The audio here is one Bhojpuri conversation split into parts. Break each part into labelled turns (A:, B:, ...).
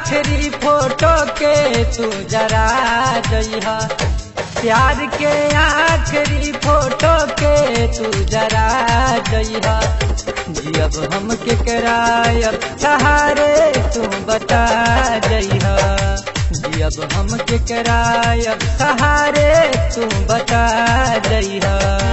A: आखिरी फोटो के तू जरा जइहा, प्यार के आखिरी फोटो के तू जरा जइहा। जियब हम केकरायब सहारे तू बता जइहा, जियब हम केकरायब सहारे तू बता जइहा।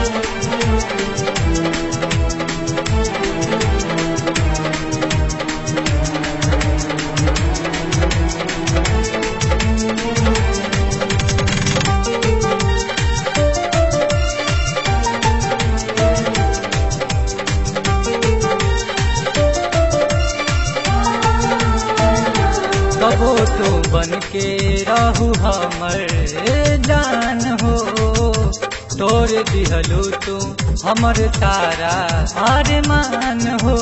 A: कबो तू बन के रहू हमर जान हो, तोड़ दिहलू तू हमर तारा अरमान हो।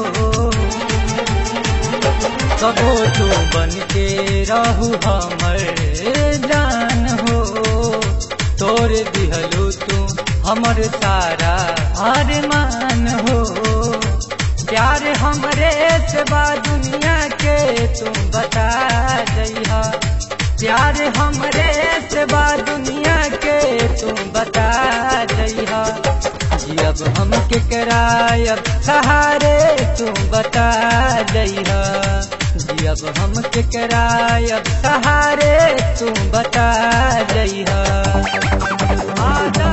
A: कबो तू बन के रहू हमर जान हो, तोड़ दिहलू तू हमर तारा अरमान हो। प्यार हमरे सेवा दुनिया के तू बता जइहा, प्यार हमरे सेवा दुनिया के तू बता जइहा। जियब हम केकरायब सहारे तू बता जइहा, जियब हम केकरायब सहारे तू बता जइहा। आजा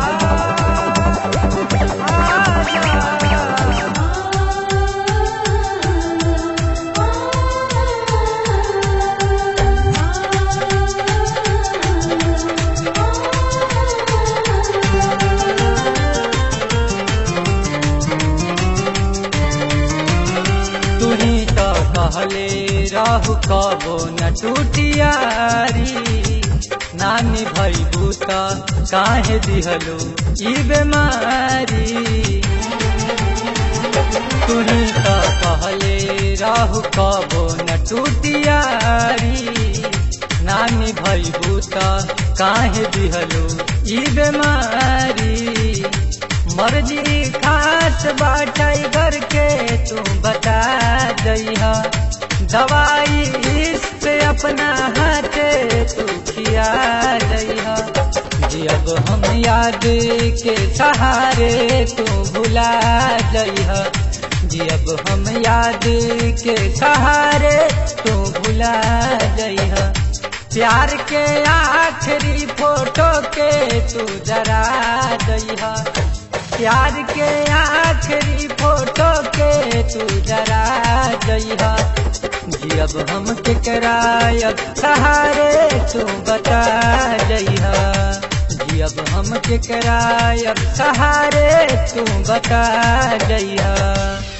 A: तुही तो कहले रहू कबो न टूटियारी, नानी भैबू त काहे दिहलू ई बेमारी। तुही तो कहले रहू कबो न टूटियारी, नानी भैबू त काहे दिहलू ई बेमारी। मर्जी खास बाटाई घर के तू बता जइहा, दवाई इस अपना हाथे तू खिया जइहा। जियब हम याद के सहारे तू भुला जइहा, जियब हम याद के सहारे तू भुला जइहा। प्यार के आखिरी फोटो के तू जरा जइहा, प्यार के आखिरी फोटो के तू जरा जइहा। जियब हम केकरायब सहारे तू बता जइहा, जियब हम केकरायब सहारे तू बता जइहा।